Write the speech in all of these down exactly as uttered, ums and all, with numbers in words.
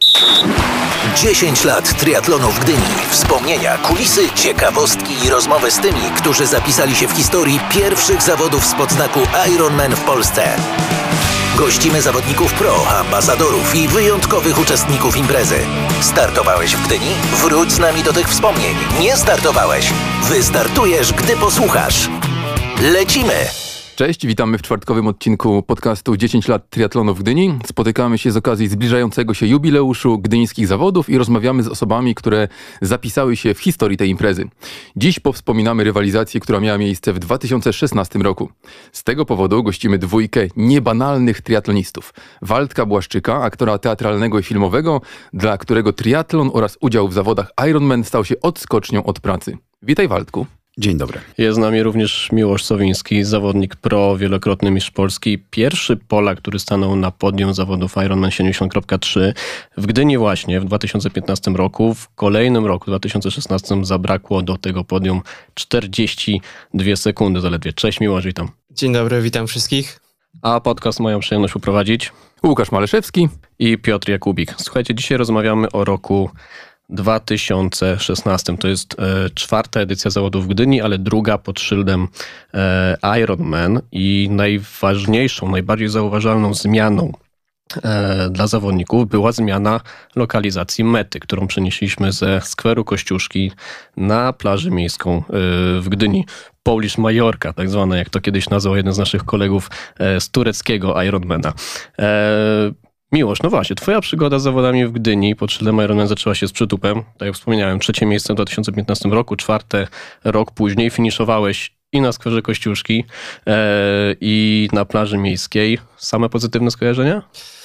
dziesięć lat triatlonu w Gdyni. Wspomnienia, kulisy, ciekawostki i rozmowy z tymi, którzy zapisali się w historii pierwszych zawodów z podznaku Ironman w Polsce. Gościmy zawodników pro, ambasadorów i wyjątkowych uczestników imprezy. Startowałeś w Gdyni? Wróć z nami do tych wspomnień. Nie startowałeś? Wystartujesz, gdy posłuchasz. Lecimy! Cześć, witamy w czwartkowym odcinku podcastu dziesięć lat triatlonu w Gdyni. Spotykamy się z okazji zbliżającego się jubileuszu gdyńskich zawodów i rozmawiamy z osobami, które zapisały się w historii tej imprezy. Dziś powspominamy rywalizację, która miała miejsce w dwa tysiące szesnastym roku. Z tego powodu gościmy dwójkę niebanalnych triatlonistów. Waldka Błaszczyka, aktora teatralnego i filmowego, dla którego triatlon oraz udział w zawodach Ironman stał się odskocznią od pracy. Witaj, Waldku. Dzień dobry. Jest z nami również Miłosz Sowiński, zawodnik pro, wielokrotny mistrz Polski. Pierwszy Polak, który stanął na podium zawodów Ironman siedemdziesiąt kropka trzy w Gdyni właśnie w dwa tysiące piętnastym roku. W kolejnym roku, dwa tysiące szesnastym, zabrakło do tego podium czterdzieści dwie sekundy zaledwie. Cześć Miłosz, witam. Dzień dobry, witam wszystkich. A podcast mają przyjemność uprowadzić Łukasz Maleszewski i Piotr Jakubik. Słuchajcie, dzisiaj rozmawiamy o roku dwa tysiące szesnastym. To jest e, czwarta edycja zawodów w Gdyni, ale druga pod szyldem e, Ironman i najważniejszą, najbardziej zauważalną zmianą e, dla zawodników była zmiana lokalizacji mety, którą przenieśliśmy ze skweru Kościuszki na plażę miejską e, w Gdyni. Polish Majorka, tak zwane, jak to kiedyś nazwał jeden z naszych kolegów e, z tureckiego Ironmana. E, Miłosz, no właśnie, twoja przygoda z zawodami w Gdyni pod szyldem Ironman zaczęła się z przytupem. Tak jak wspomniałem, trzecie miejsce w dwa tysiące piętnastym roku, czwarte rok później finiszowałeś i na skwerze Kościuszki e, i na plaży miejskiej. Same pozytywne skojarzenia?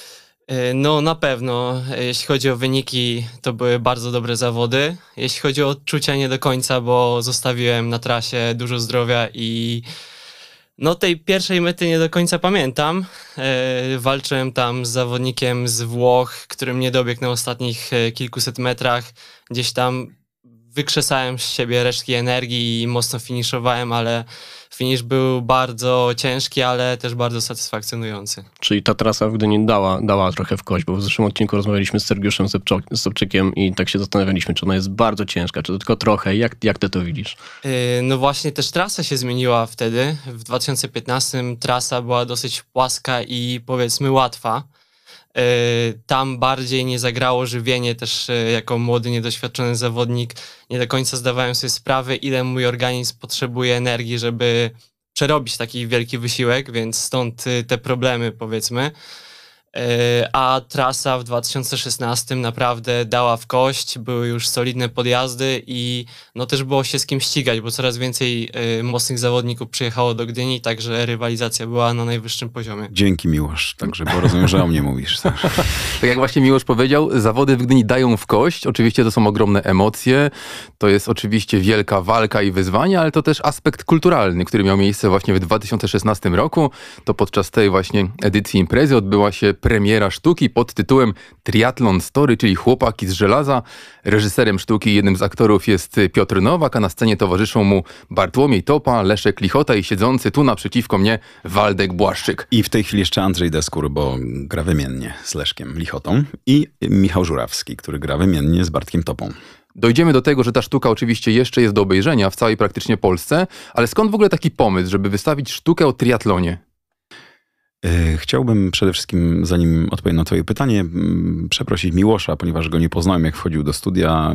No na pewno, jeśli chodzi o wyniki, to były bardzo dobre zawody. Jeśli chodzi o odczucia, nie do końca, bo zostawiłem na trasie dużo zdrowia i no tej pierwszej mety nie do końca pamiętam. E, walczyłem tam z zawodnikiem z Włoch, który mnie dobiegł na ostatnich e, kilkuset metrach. Gdzieś tam wykrzesałem z siebie resztki energii i mocno finiszowałem, ale finisz był bardzo ciężki, ale też bardzo satysfakcjonujący. Czyli ta trasa w Gdyni dała, dała trochę w kość, bo w zeszłym odcinku rozmawialiśmy z Sergiuszem Sobczykiem i tak się zastanawialiśmy, czy ona jest bardzo ciężka, czy to tylko trochę. Jak, jak ty to widzisz? Yy, no właśnie też trasa się zmieniła wtedy. W dwa tysiące piętnastym trasa była dosyć płaska i powiedzmy łatwa. Yy, tam bardziej nie zagrało żywienie, też yy, jako młody, niedoświadczony zawodnik nie do końca zdawałem sobie sprawę, ile mój organizm potrzebuje energii, żeby przerobić taki wielki wysiłek, więc stąd yy, te problemy, powiedzmy. Yy, a trasa w dwa tysiące szesnastym naprawdę dała w kość, były już solidne podjazdy i no też było się z kim ścigać, bo coraz więcej yy, mocnych zawodników przyjechało do Gdyni, także rywalizacja była na najwyższym poziomie. Dzięki Miłosz, także bo rozumiem, że o mnie mówisz. Tak? Tak jak właśnie Miłosz powiedział, zawody w Gdyni dają w kość. Oczywiście to są ogromne emocje, to jest oczywiście wielka walka i wyzwanie, ale to też aspekt kulturalny, który miał miejsce właśnie w dwa tysiące szesnastym roku. To podczas tej właśnie edycji imprezy odbyła się premiera sztuki pod tytułem Triathlon Story, czyli Chłopaki z żelaza. Reżyserem sztuki i jednym z aktorów jest Piotr Nowak, a na scenie towarzyszą mu Bartłomiej Topa, Leszek Lichota i siedzący tu naprzeciwko mnie Waldek Błaszczyk. I w tej chwili jeszcze Andrzej Deskur, bo gra wymiennie z Leszkiem Lichotą, i Michał Żurawski, który gra wymiennie z Bartkiem Topą. Dojdziemy do tego, że ta sztuka oczywiście jeszcze jest do obejrzenia w całej praktycznie Polsce, ale skąd w ogóle taki pomysł, żeby wystawić sztukę o triatlonie? Chciałbym przede wszystkim, zanim odpowiem na twoje pytanie, przeprosić Miłosza, ponieważ go nie poznałem, jak wchodził do studia.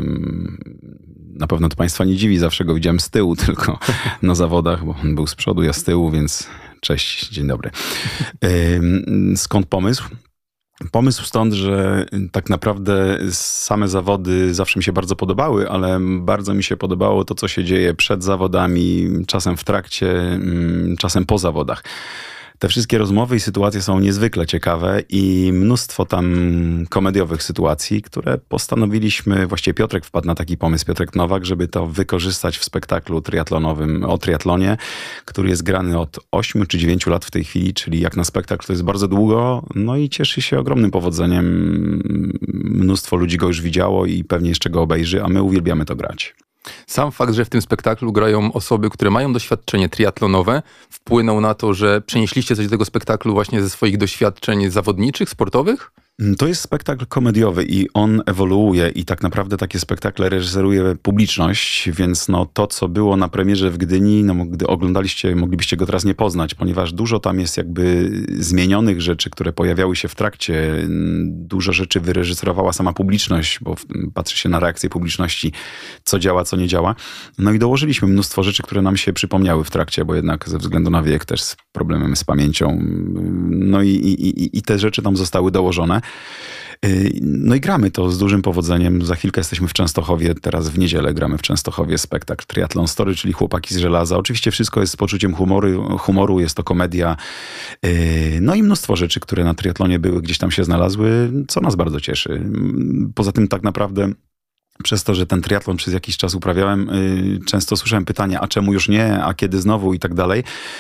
Na pewno to państwa nie dziwi, zawsze go widziałem z tyłu tylko na zawodach, bo on był z przodu, ja z tyłu, więc cześć, dzień dobry. Skąd pomysł? Pomysł stąd, że tak naprawdę same zawody zawsze mi się bardzo podobały, ale bardzo mi się podobało to, co się dzieje przed zawodami, czasem w trakcie, czasem po zawodach. Te wszystkie rozmowy i sytuacje są niezwykle ciekawe i mnóstwo tam komediowych sytuacji, które postanowiliśmy, właściwie Piotrek wpadł na taki pomysł, Piotrek Nowak, żeby to wykorzystać w spektaklu triatlonowym o triatlonie, który jest grany od ośmiu czy dziewięciu lat w tej chwili, czyli jak na spektakl to jest bardzo długo, no i cieszy się ogromnym powodzeniem. Mnóstwo ludzi go już widziało i pewnie jeszcze go obejrzy, a my uwielbiamy to grać. Sam fakt, że w tym spektaklu grają osoby, które mają doświadczenie triatlonowe, wpłynął na to, że przenieśliście coś do tego spektaklu właśnie ze swoich doświadczeń zawodniczych, sportowych? To jest spektakl komediowy i on ewoluuje i tak naprawdę takie spektakle reżyseruje publiczność, więc no to, co było na premierze w Gdyni, no gdy oglądaliście, moglibyście go teraz nie poznać, ponieważ dużo tam jest jakby zmienionych rzeczy, które pojawiały się w trakcie. Dużo rzeczy wyreżyserowała sama publiczność, bo patrzy się na reakcję publiczności, co działa, co nie działa. No i dołożyliśmy mnóstwo rzeczy, które nam się przypomniały w trakcie, bo jednak ze względu na wiek też z problemem z pamięcią. No i, i, i te rzeczy tam zostały dołożone. No i gramy to z dużym powodzeniem. Za chwilkę jesteśmy w Częstochowie, teraz w niedzielę gramy w Częstochowie spektakl Triathlon Story, czyli Chłopaki z żelaza. Oczywiście wszystko jest z poczuciem humoru, humoru, jest to komedia. No i mnóstwo rzeczy, które na triatlonie były, gdzieś tam się znalazły, co nas bardzo cieszy. Poza tym tak naprawdę przez to, że ten triatlon przez jakiś czas uprawiałem, yy, często słyszałem pytania, a czemu już nie, a kiedy znowu i tak dalej.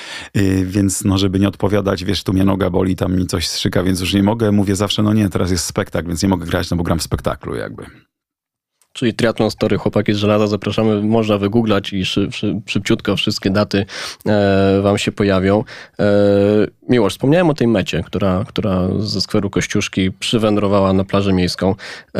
Yy, więc no, żeby nie odpowiadać, wiesz, tu mnie noga boli, tam mi coś strzyka, więc już nie mogę. Mówię zawsze, no nie, teraz jest spektakl, więc nie mogę grać, no bo gram w spektaklu jakby. Czyli Triathlon Story, Chłopaki z żelaza, zapraszamy, można wygooglać i szy, szy, szybciutko wszystkie daty e, wam się pojawią. E, Miłosz, wspomniałem o tej mecie, która, która ze skweru Kościuszki przywędrowała na plażę miejską.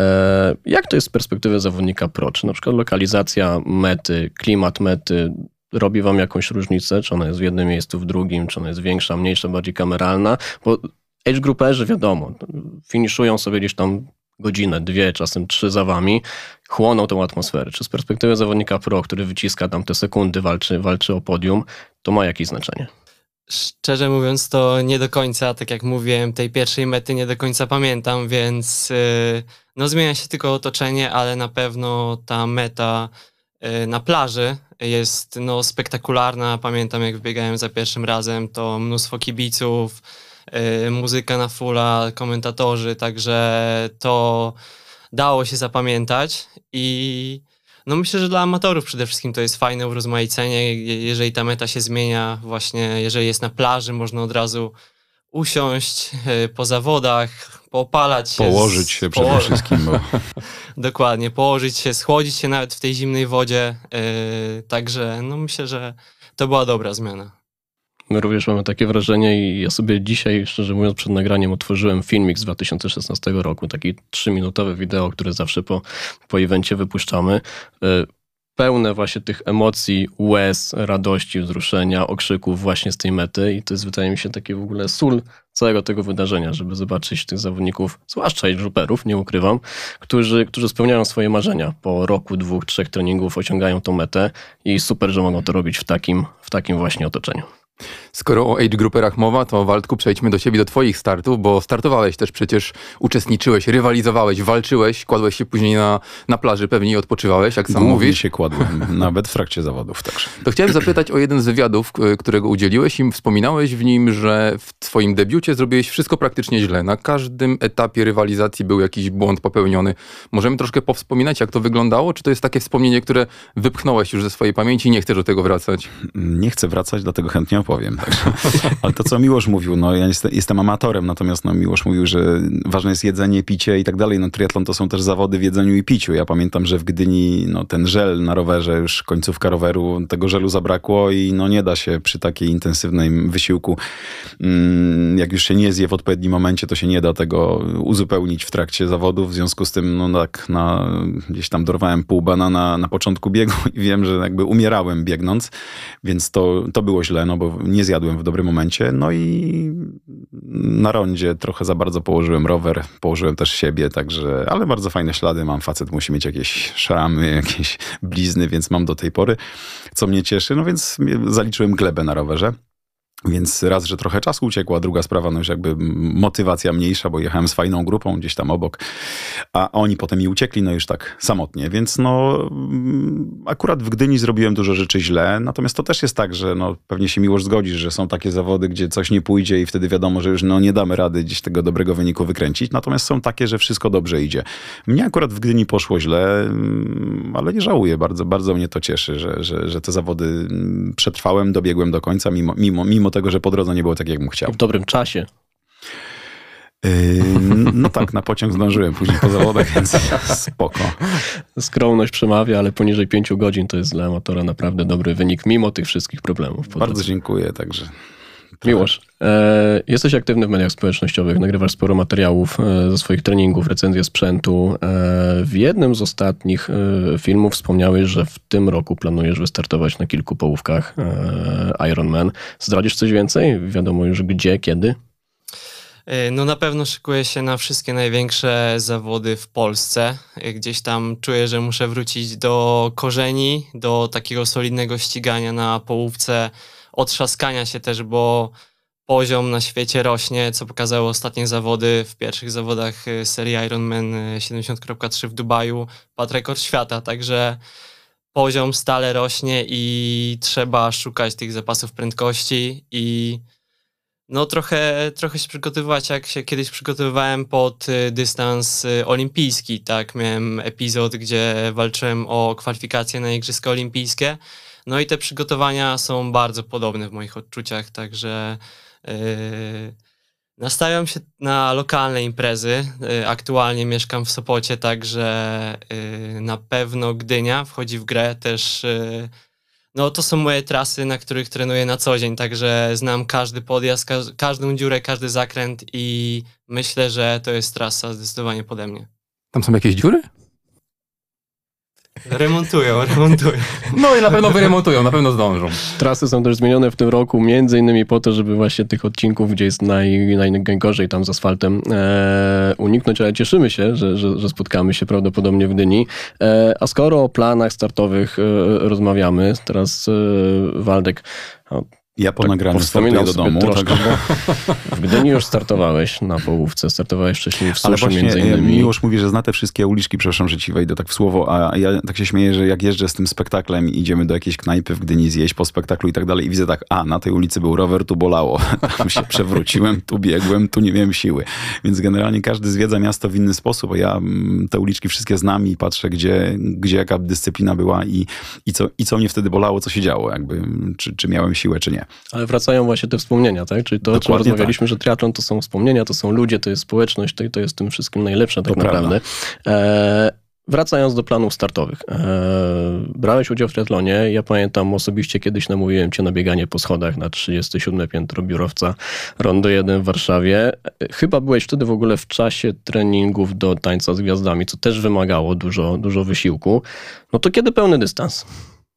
E, jak to jest z perspektywy zawodnika pro? Czy na przykład lokalizacja mety, klimat mety robi wam jakąś różnicę? Czy ona jest w jednym miejscu, w drugim? Czy ona jest większa, mniejsza, bardziej kameralna? Bo age grouperzy, wiadomo, finiszują sobie gdzieś tam godzinę, dwie, czasem trzy za wami, chłoną tą atmosferę. Czy z perspektywy zawodnika pro, który wyciska tam te sekundy, walczy, walczy o podium, to ma jakieś znaczenie? Szczerze mówiąc, to nie do końca, tak jak mówiłem, tej pierwszej mety nie do końca pamiętam, więc yy, no zmienia się tylko otoczenie, ale na pewno ta meta yy, na plaży jest no spektakularna. Pamiętam, jak wybiegałem za pierwszym razem, to mnóstwo kibiców, Yy, muzyka na fulla, komentatorzy, także to dało się zapamiętać i no myślę, że dla amatorów przede wszystkim to jest fajne urozmaicenie, jeżeli ta meta się zmienia, właśnie jeżeli jest na plaży, można od razu usiąść yy, po zawodach, poopalać się. Położyć się przede poło- wszystkim. Bo... Dokładnie, położyć się, schłodzić się nawet w tej zimnej wodzie, yy, także no myślę, że to była dobra zmiana. My również mamy takie wrażenie i ja sobie dzisiaj, szczerze mówiąc, przed nagraniem otworzyłem filmik z dwa tysiące szesnastego roku, taki trzyminutowe wideo, które zawsze po, po evencie wypuszczamy. Pełne właśnie tych emocji, łez, radości, wzruszenia, okrzyków właśnie z tej mety i to jest, wydaje mi się, takie w ogóle sól całego tego wydarzenia, żeby zobaczyć tych zawodników, zwłaszcza age grouperów, nie ukrywam, którzy, którzy spełniają swoje marzenia. Po roku, dwóch, trzech treningów osiągają tą metę i super, że mogą to robić w takim, w takim właśnie otoczeniu. Skoro o age grouperach mowa, to Waldku, przejdźmy do siebie, do twoich startów, bo startowałeś też przecież, uczestniczyłeś, rywalizowałeś, walczyłeś, kładłeś się później na, na plaży, pewnie i odpoczywałeś, jak sam Głównie mówisz. się kładłem, nawet w trakcie zawodów także. To chciałem zapytać o jeden z wywiadów, którego udzieliłeś i wspominałeś w nim, że w twoim debiucie zrobiłeś wszystko praktycznie źle. Na każdym etapie rywalizacji był jakiś błąd popełniony. Możemy troszkę powspominać, jak to wyglądało? Czy to jest takie wspomnienie, które wypchnąłeś już ze swojej pamięci i nie chcesz do tego wracać? Nie chcę wracać, dlatego chętnie opowiem. Także. Ale to, co Miłosz mówił, no ja jestem, jestem amatorem, natomiast no, Miłosz mówił, że ważne jest jedzenie, picie i tak dalej. No triatlon to są też zawody w jedzeniu i piciu. Ja pamiętam, że w Gdyni no, ten żel na rowerze, już końcówka roweru, tego żelu zabrakło i no nie da się przy takiej intensywnym wysiłku, jak już się nie zje w odpowiednim momencie, to się nie da tego uzupełnić w trakcie zawodów. W związku z tym, no tak, na, gdzieś tam dorwałem pół banana na początku biegu i wiem, że jakby umierałem biegnąc, więc to, to było źle, no bo nie zjadłem w dobrym momencie. No i na rondzie trochę za bardzo położyłem rower, położyłem też siebie, także, ale bardzo fajne ślady mam. Facet musi mieć jakieś szramy, jakieś blizny, więc mam do tej pory, co mnie cieszy. No więc zaliczyłem glebę na rowerze. Więc raz, że trochę czasu uciekło, a druga sprawa, no już jakby motywacja mniejsza, bo jechałem z fajną grupą gdzieś tam obok, a oni potem mi uciekli, no już tak samotnie. Więc no akurat w Gdyni zrobiłem dużo rzeczy źle, natomiast to też jest tak, że no pewnie się Miłosz zgodzisz, że są takie zawody, gdzie coś nie pójdzie i wtedy wiadomo, że już no nie damy rady gdzieś tego dobrego wyniku wykręcić, natomiast są takie, że wszystko dobrze idzie. Mnie akurat w Gdyni poszło źle, ale nie żałuję, bardzo, bardzo mnie to cieszy, że, że, że te zawody przetrwałem, dobiegłem do końca, mimo, mimo, mimo tego, że po drodze nie było tak, jak bym chciał. W dobrym czasie. No tak, na pociąg zdążyłem później po zawodach, więc spoko. Skromność przemawia, ale poniżej pięciu godzin to jest dla amatora naprawdę dobry wynik, mimo tych wszystkich problemów. Bardzo dziękuję, także... Miłosz, e, jesteś aktywny w mediach społecznościowych, nagrywasz sporo materiałów e, ze swoich treningów, recenzje sprzętu. E, w jednym z ostatnich e, filmów wspomniałeś, że w tym roku planujesz wystartować na kilku połówkach e, Ironman. Zdradzisz coś więcej? Wiadomo już gdzie, kiedy? No na pewno szykuję się na wszystkie największe zawody w Polsce. Gdzieś tam czuję, że muszę wrócić do korzeni, do takiego solidnego ścigania na połówce, otrzaskania się też, bo poziom na świecie rośnie, co pokazały ostatnie zawody. W pierwszych zawodach serii Ironman siedemdziesiąt kropka trzy w Dubaju padł rekord świata, także poziom stale rośnie i trzeba szukać tych zapasów prędkości i no trochę, trochę się przygotowywać, jak się kiedyś przygotowywałem pod dystans olimpijski, tak, miałem epizod, gdzie walczyłem o kwalifikacje na Igrzyska Olimpijskie, no i te przygotowania są bardzo podobne w moich odczuciach, także yy, nastawiam się na lokalne imprezy, yy, aktualnie mieszkam w Sopocie, także yy, na pewno Gdynia wchodzi w grę też. Yy, No to są moje trasy, na których trenuję na co dzień, także znam każdy podjazd, każ- każdą dziurę, każdy zakręt i myślę, że to jest trasa zdecydowanie pode mnie. Tam są jakieś dziury? Remontują, remontują. No i na pewno wyremontują, na pewno zdążą. Trasy są też zmienione w tym roku, między innymi po to, żeby właśnie tych odcinków, gdzie jest naj, naj, najgorzej tam z asfaltem, e, uniknąć, ale cieszymy się, że, że, że spotkamy się prawdopodobnie w Gdyni. E, a skoro o planach startowych e, rozmawiamy, teraz e, Waldek... O, Ja po tak nagraniu startuję powspominał do sobie domu. troszkę, Także... bo w Gdyni już startowałeś na połówce, startowałeś wcześniej w Ale Suszu właśnie między innymi. Miłosz mówi, że zna te wszystkie uliczki, przepraszam, że ci wejdę tak w słowo, a ja tak się śmieję, że jak jeżdżę z tym spektaklem i idziemy do jakiejś knajpy w Gdyni zjeść po spektaklu i tak dalej i widzę tak, a na tej ulicy był rower, tu bolało, tam się przewróciłem, tu biegłem, tu nie miałem siły. Więc generalnie każdy zwiedza miasto w inny sposób, a ja te uliczki wszystkie znam i patrzę, gdzie, gdzie jaka dyscyplina była i, i, co, i co mnie wtedy bolało, co się działo, jakby, czy, czy miałem siłę, czy nie. Ale wracają właśnie te wspomnienia, tak? Czyli to, o czym Dokładnie rozmawialiśmy, tak. że triatlon to są wspomnienia, to są ludzie, to jest społeczność, to, to jest tym wszystkim najlepsze tak To naprawdę. E, wracając do planów startowych. E, brałeś udział w triatlonie. Ja pamiętam osobiście kiedyś namówiłem cię na bieganie po schodach na trzydzieste siódme piętro biurowca Rondo jeden w Warszawie. Chyba byłeś wtedy w ogóle w czasie treningów do tańca z gwiazdami, co też wymagało dużo, dużo wysiłku. No to kiedy pełny dystans?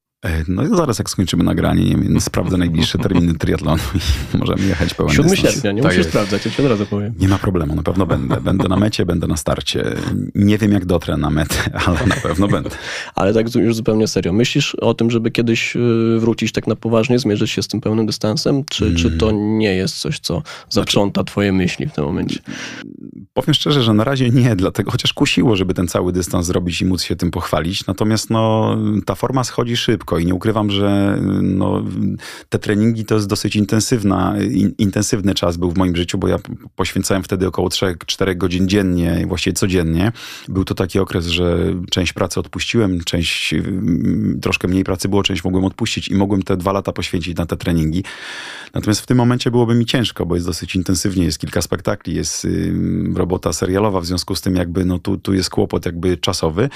No i zaraz jak skończymy nagranie, nie wiem, sprawdzę najbliższe terminy triatlonu i możemy jechać pełen siódmego dystans. sierpnia, nie Tak musisz jest. sprawdzać, ja ci od razu powiem. Nie ma problemu, na pewno będę. Będę na mecie, będę na starcie. Nie wiem jak dotrę na metę, ale na pewno będę. Ale tak już zupełnie serio. Myślisz o tym, żeby kiedyś wrócić tak na poważnie, zmierzyć się z tym pełnym dystansem? Czy, hmm. czy to nie jest coś, co zaprząta twoje myśli w tym momencie? Powiem szczerze, że na razie nie, dlatego chociaż kusiło, żeby ten cały dystans zrobić i móc się tym pochwalić. Natomiast no, ta forma schodzi szybko i nie ukrywam, że no, te treningi to jest dosyć intensywna, in, intensywny czas był w moim życiu, bo ja poświęcałem wtedy około trzy cztery godzin dziennie, właściwie codziennie. Był to taki okres, że część pracy odpuściłem, część, troszkę mniej pracy było, część mogłem odpuścić i mogłem te dwa lata poświęcić na te treningi. Natomiast w tym momencie byłoby mi ciężko, bo jest dosyć intensywnie, jest kilka spektakli, jest y, robota serialowa, w związku z tym jakby no tu, tu jest kłopot jakby czasowy.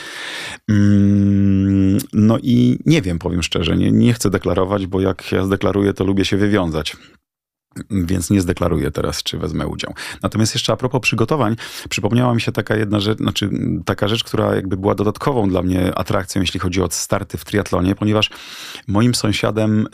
Mm, no i nie wiem, powiem szczerze, nie, nie chcę deklarować, bo jak ja zdeklaruję, to lubię się wywiązać. Więc nie zdeklaruję teraz, czy wezmę udział. Natomiast jeszcze a propos przygotowań, przypomniała mi się taka jedna rzecz, znaczy taka rzecz, która jakby była dodatkową dla mnie atrakcją, jeśli chodzi o starty w triatlonie, ponieważ moim sąsiadem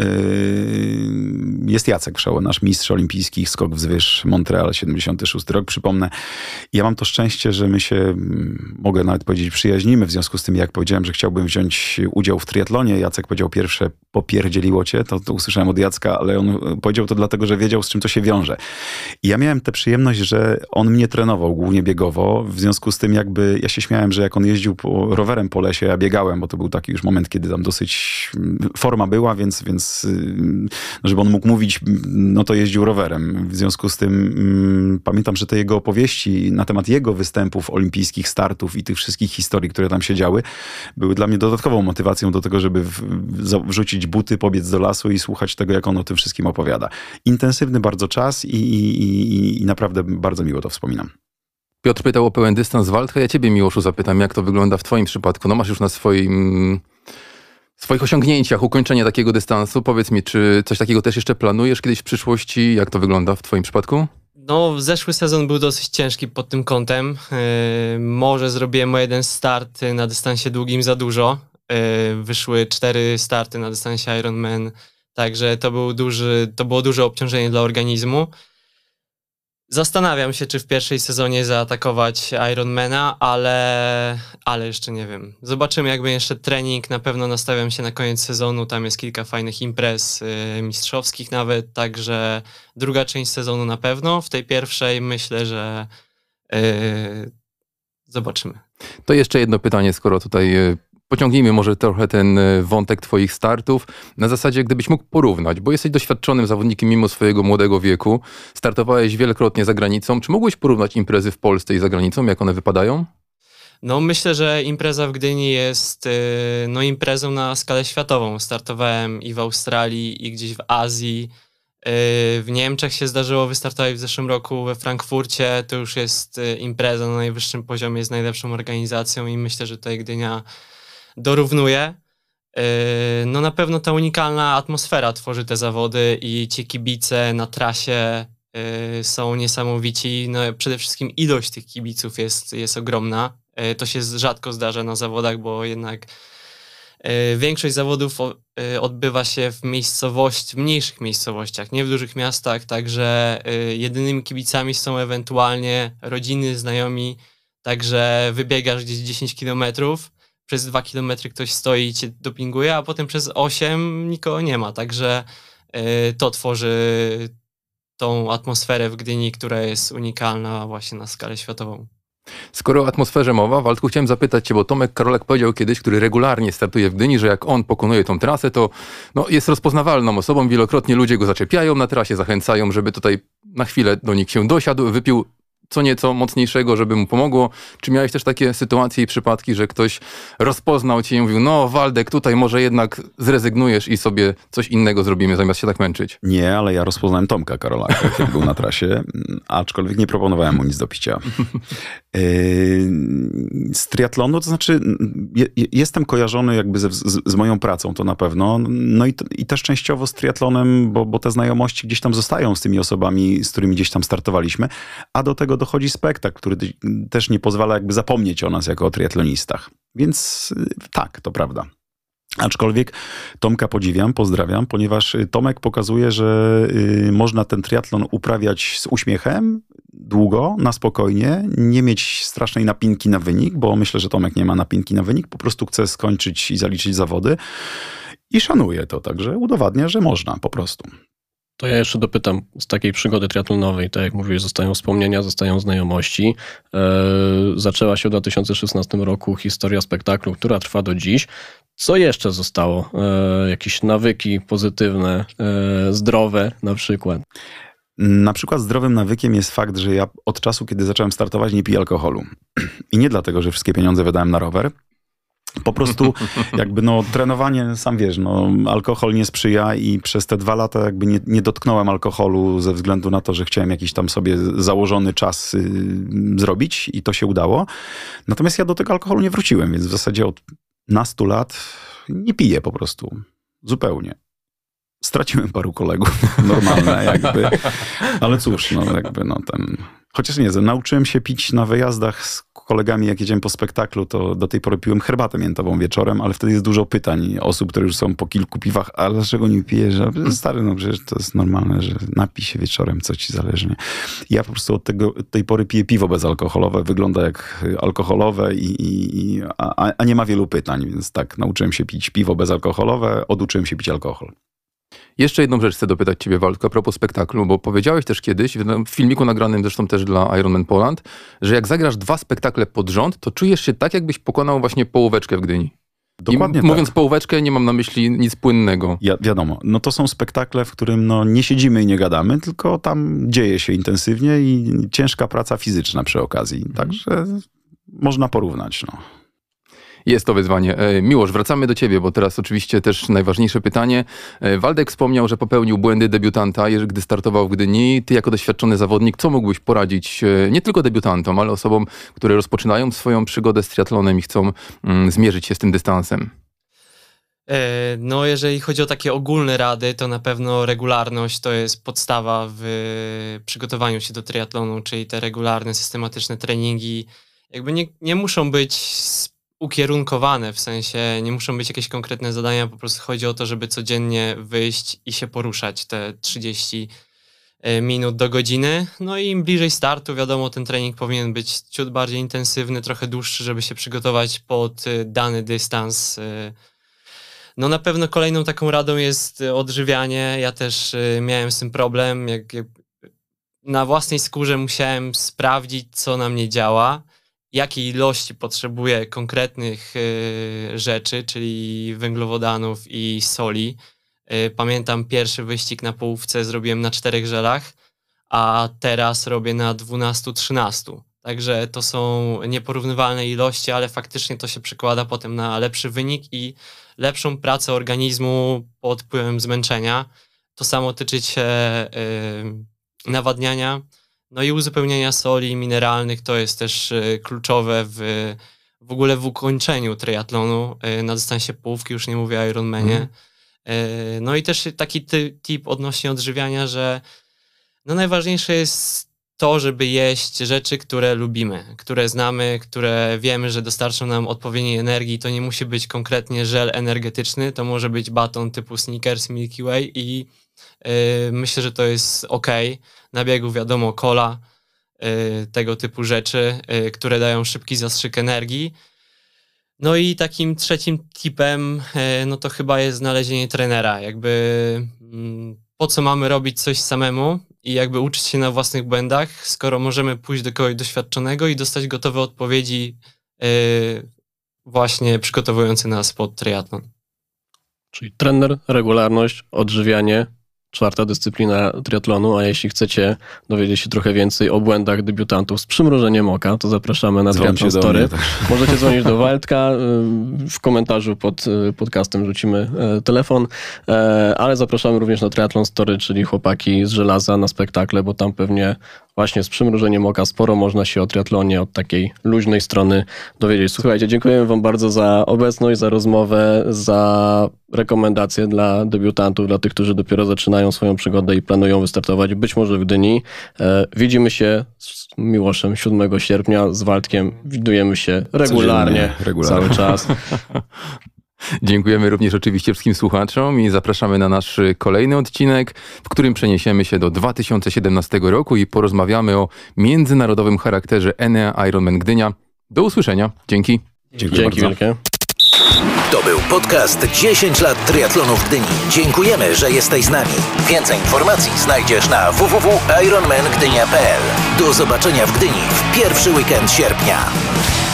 yy, jest Jacek Wszoło, nasz mistrz olimpijski, skok wzwyż Montreal, siedemdziesiąty szósty rok, przypomnę. Ja mam to szczęście, że my się, mogę nawet powiedzieć, przyjaźnimy, w związku z tym, jak powiedziałem, że chciałbym wziąć udział w triatlonie, Jacek powiedział pierwsze, popierdzieliło cię, to, to usłyszałem od Jacka, ale on powiedział to dlatego, że wiedział, z czym to się wiąże. I ja miałem tę przyjemność, że on mnie trenował, głównie biegowo, w związku z tym jakby, ja się śmiałem, że jak on jeździł po, rowerem po lesie, ja biegałem, bo to był taki już moment, kiedy tam dosyć forma była, więc, więc żeby on mógł mówić, no to jeździł rowerem. W związku z tym mm, pamiętam, że te jego opowieści na temat jego występów, olimpijskich startów i tych wszystkich historii, które tam się działy, były dla mnie dodatkową motywacją do tego, żeby w, w, wrzucić buty, pobiec do lasu i słuchać tego, jak on o tym wszystkim opowiada. Intensywnie intensywny bardzo czas i, i, i, i naprawdę bardzo miło to wspominam. Piotr pytał o pełen dystans Waldka. Ja ciebie, Miłoszu, zapytam, jak to wygląda w twoim przypadku. No masz już na swoim, swoich osiągnięciach ukończenie takiego dystansu. Powiedz mi, czy coś takiego też jeszcze planujesz kiedyś w przyszłości? Jak to wygląda w twoim przypadku? No, zeszły sezon był dosyć ciężki pod tym kątem. Yy, może zrobiłem o jeden start na dystansie długim za dużo. Yy, wyszły cztery starty na dystansie Ironman, także to, był duży, to było duże obciążenie dla organizmu. Zastanawiam się, czy w pierwszej sezonie zaatakować Ironmana, ale, ale jeszcze nie wiem. Zobaczymy, jak będzie jeszcze trening. Na pewno nastawiam się na koniec sezonu. Tam jest kilka fajnych imprez y, mistrzowskich nawet, także druga część sezonu na pewno. W tej pierwszej myślę, że y, zobaczymy. To jeszcze jedno pytanie, skoro tutaj pociągnijmy może trochę ten wątek twoich startów. Na zasadzie, gdybyś mógł porównać, bo jesteś doświadczonym zawodnikiem mimo swojego młodego wieku, startowałeś wielokrotnie za granicą. Czy mógłbyś porównać imprezy w Polsce i za granicą, jak one wypadają? No myślę, że impreza w Gdyni jest no, imprezą na skalę światową. Startowałem i w Australii, i gdzieś w Azji. W Niemczech się zdarzyło wystartować w zeszłym roku we Frankfurcie. To już jest impreza na najwyższym poziomie, z najlepszą organizacją i myślę, że tutaj Gdynia dorównuje. No na pewno ta unikalna atmosfera tworzy te zawody i ci kibice na trasie są niesamowici. No przede wszystkim ilość tych kibiców jest, jest ogromna. To się rzadko zdarza na zawodach, bo jednak większość zawodów odbywa się w miejscowości, w mniejszych miejscowościach, nie w dużych miastach, także jedynymi kibicami są ewentualnie rodziny, znajomi, także wybiegasz gdzieś dziesięć kilometrów, przez dwa kilometry ktoś stoi i cię dopinguje, a potem przez osiem nikogo nie ma, także to tworzy tą atmosferę w Gdyni, która jest unikalna właśnie na skalę światową. Skoro o atmosferze mowa, Waldku, chciałem zapytać cię, bo Tomek Karolak powiedział kiedyś, który regularnie startuje w Gdyni, że jak on pokonuje tą trasę, to no, jest rozpoznawalną osobą. Wielokrotnie ludzie go zaczepiają na trasie, zachęcają, żeby tutaj na chwilę do nich się dosiadł, wypił co nieco mocniejszego, żeby mu pomogło. Czy miałeś też takie sytuacje i przypadki, że ktoś rozpoznał cię i mówił, no Waldek, tutaj może jednak zrezygnujesz i sobie coś innego zrobimy, zamiast się tak męczyć? Nie, ale ja rozpoznałem Tomka Karolaka, kiedy był na trasie, aczkolwiek nie proponowałem mu nic do picia. Z triatlonu, to znaczy je, jestem kojarzony jakby z, z, z moją pracą, to na pewno. No i, i też częściowo z triatlonem, bo, bo te znajomości gdzieś tam zostają z tymi osobami, z którymi gdzieś tam startowaliśmy, a do tego dochodzi spektakl, który też nie pozwala jakby zapomnieć o nas jako o triatlonistach. Więc tak, to prawda. Aczkolwiek Tomka podziwiam, pozdrawiam, ponieważ Tomek pokazuje, że y, można ten triatlon uprawiać z uśmiechem, długo, na spokojnie, nie mieć strasznej napinki na wynik, bo myślę, że Tomek nie ma napinki na wynik, po prostu chce skończyć i zaliczyć zawody i szanuje to, także udowadnia, że można po prostu. To ja jeszcze dopytam z takiej przygody triatlonowej, tak jak mówiłeś, zostają wspomnienia, zostają znajomości. Eee, zaczęła się w dwa tysiące szesnastym roku historia spektaklu, która trwa do dziś. Co jeszcze zostało? Eee, jakieś nawyki pozytywne, eee, zdrowe na przykład? Na przykład zdrowym nawykiem jest fakt, że ja od czasu, kiedy zacząłem startować, nie piję alkoholu. I nie dlatego, że wszystkie pieniądze wydałem na rower. Po prostu jakby no trenowanie, sam wiesz, no alkohol nie sprzyja i przez te dwa lata jakby nie, nie dotknąłem alkoholu ze względu na to, że chciałem jakiś tam sobie założony czas y, zrobić i to się udało. Natomiast ja do tego alkoholu nie wróciłem, więc w zasadzie od nastu lat nie piję po prostu. Zupełnie. Straciłem paru kolegów, normalne jakby, ale cóż, no jakby no ten... Chociaż nie, nauczyłem się pić na wyjazdach z kolegami, jak jedziemy po spektaklu, to do tej pory piłem herbatę miętową wieczorem, ale wtedy jest dużo pytań osób, które już są po kilku piwach, a dlaczego nie pijesz? Stary, no przecież to jest normalne, że napij się wieczorem, co ci zależy. Ja po prostu od, tego, od tej pory piję piwo bezalkoholowe, wygląda jak alkoholowe, i, i, a, a nie ma wielu pytań, więc tak, nauczyłem się pić piwo bezalkoholowe, oduczyłem się pić alkohol. Jeszcze jedną rzecz chcę dopytać ciebie, Waldku, a propos spektaklu, bo powiedziałeś też kiedyś, w filmiku nagranym zresztą też dla Ironman Poland, że jak zagrasz dwa spektakle pod rząd, to czujesz się tak, jakbyś pokonał właśnie połóweczkę w Gdyni. Dokładnie. I mówiąc tak. Połóweczkę, nie mam na myśli nic płynnego. Ja, wiadomo, no to są spektakle, w którym no nie siedzimy i nie gadamy, tylko tam dzieje się intensywnie i ciężka praca fizyczna przy okazji. Także można porównać, no. Jest to wyzwanie. Miłosz, wracamy do ciebie, bo teraz oczywiście też najważniejsze pytanie. Waldek wspomniał, że popełnił błędy debiutanta, gdy startował w Gdyni. Ty jako doświadczony zawodnik, co mógłbyś poradzić nie tylko debiutantom, ale osobom, które rozpoczynają swoją przygodę z triatlonem i chcą mm, zmierzyć się z tym dystansem? No, jeżeli chodzi o takie ogólne rady, to na pewno regularność to jest podstawa w przygotowaniu się do triatlonu, czyli te regularne, systematyczne treningi. Jakby nie, nie muszą być ukierunkowane, w sensie nie muszą być jakieś konkretne zadania, po prostu chodzi o to, żeby codziennie wyjść i się poruszać te trzydzieści minut do godziny. No i im bliżej startu, wiadomo, ten trening powinien być ciut bardziej intensywny, trochę dłuższy, żeby się przygotować pod dany dystans. No na pewno kolejną taką radą jest odżywianie. Ja też miałem z tym problem. Jak, jak na własnej skórze musiałem sprawdzić, co na mnie działa, jakiej ilości potrzebuję konkretnych y, rzeczy, czyli węglowodanów i soli. Y, pamiętam pierwszy wyścig na połówce zrobiłem na czterech żelach, a teraz robię na dwunastu trzynastu. Także to są nieporównywalne ilości, ale faktycznie to się przekłada potem na lepszy wynik i lepszą pracę organizmu pod wpływem zmęczenia. To samo tyczy się y, nawadniania. No i uzupełniania soli mineralnych to jest też y, kluczowe w, w ogóle w ukończeniu triatlonu y, na dystansie połówki, już nie mówię o Ironmanie. Mm. Y, no i też taki ty, tip odnośnie odżywiania, że no najważniejsze jest to, żeby jeść rzeczy, które lubimy, które znamy, które wiemy, że dostarczą nam odpowiedniej energii. To nie musi być konkretnie żel energetyczny, to może być baton typu Snickers, Milky Way i yy, myślę, że to jest okej. Na biegu wiadomo cola, yy, tego typu rzeczy, yy, które dają szybki zastrzyk energii. No i takim trzecim tipem, yy, no to chyba jest znalezienie trenera. Jakby yy, po co mamy robić coś samemu i jakby uczyć się na własnych błędach, skoro możemy pójść do kogoś doświadczonego i dostać gotowe odpowiedzi yy, właśnie przygotowujące nas pod triatlon. Czyli trener, regularność, odżywianie, czwarta dyscyplina triatlonu, a jeśli chcecie dowiedzieć się trochę więcej o błędach debiutantów z przymrużeniem oka, to zapraszamy na Triathlon Story. Możecie dzwonić do Waldka, w komentarzu pod podcastem rzucimy telefon, ale zapraszamy również na Triathlon Story, czyli chłopaki z żelaza na spektakle, bo tam pewnie właśnie z przymrużeniem oka sporo można się o triatlonie od takiej luźnej strony dowiedzieć. Słuchajcie, dziękujemy wam bardzo za obecność, za rozmowę, za rekomendacje dla debiutantów, dla tych, którzy dopiero zaczynają swoją przygodę i planują wystartować być może w Gdyni. E, widzimy się z Miłoszem siódmego sierpnia, z Waldkiem widujemy się regularnie, regularnie. cały czas. Dziękujemy również oczywiście wszystkim słuchaczom i zapraszamy na nasz kolejny odcinek, w którym przeniesiemy się do dwa tysiące siedemnastego roku i porozmawiamy o międzynarodowym charakterze Enea Ironman Gdynia. Do usłyszenia. Dzięki. Dziękuję Dzięki bardzo. Wielkie. To był podcast dziesięć lat triatlonu w Gdyni. Dziękujemy, że jesteś z nami. Więcej informacji znajdziesz na w w w kropka ironman gdynia kropka p l. Do zobaczenia w Gdyni w pierwszy weekend sierpnia.